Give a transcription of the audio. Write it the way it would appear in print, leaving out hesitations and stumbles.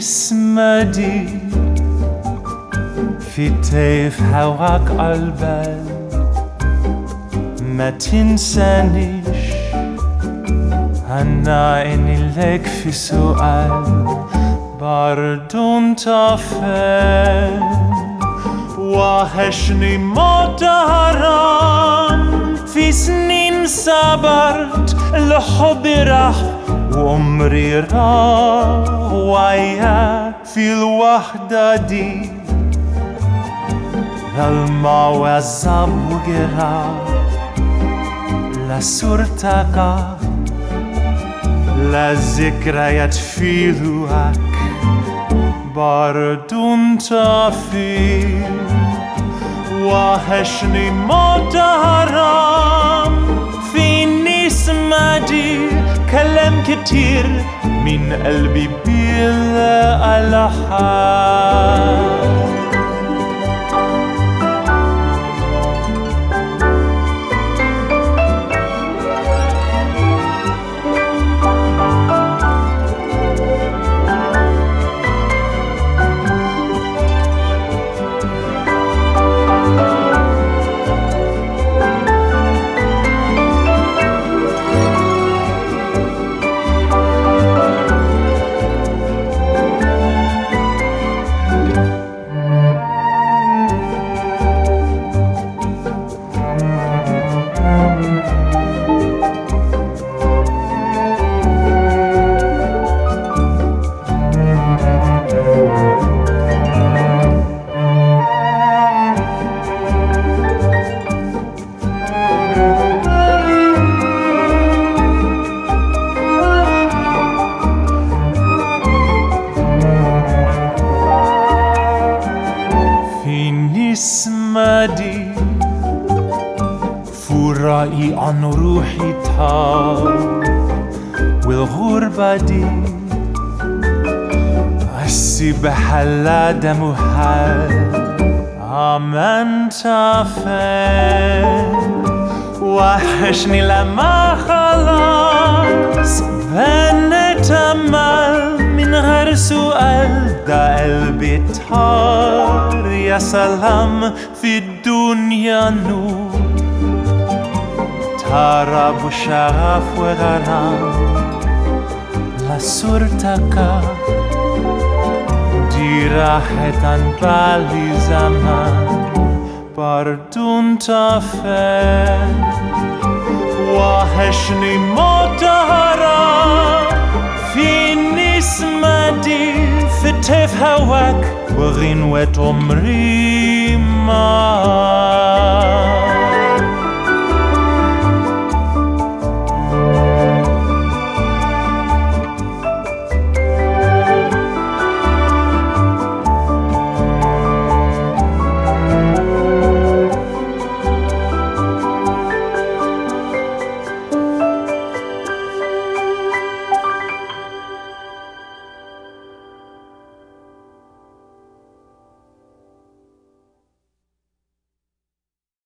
نسمدي في طيف هواك عالبال ما تنسانيش أنا عيني لك في سؤال برضو انت فين وحشني موت حرام في سنين صبرت الحب راح وعمري راح وياك في الوحدة دي ظلمة وعذاب وجراح لا صورتك لا ذكريات في ذوقك برضو انت فيه وحشني موت حرام في نسمتي كلام كتير من قلبي بلا ألحان اسمدي فورائي عن روحي طاب والغربة دي السباحة لا دم حال أنت فين وحشني لما خلاص بنت أمل من غير سؤال ده قلبي طار يا سلام في الدنيا نور طرب وشغف وغرام لا صورتك دي راحة بالي زمان برضو انت فين وحشني موت حرام في نسمتي في طيف هواك وغنوة عمري معاك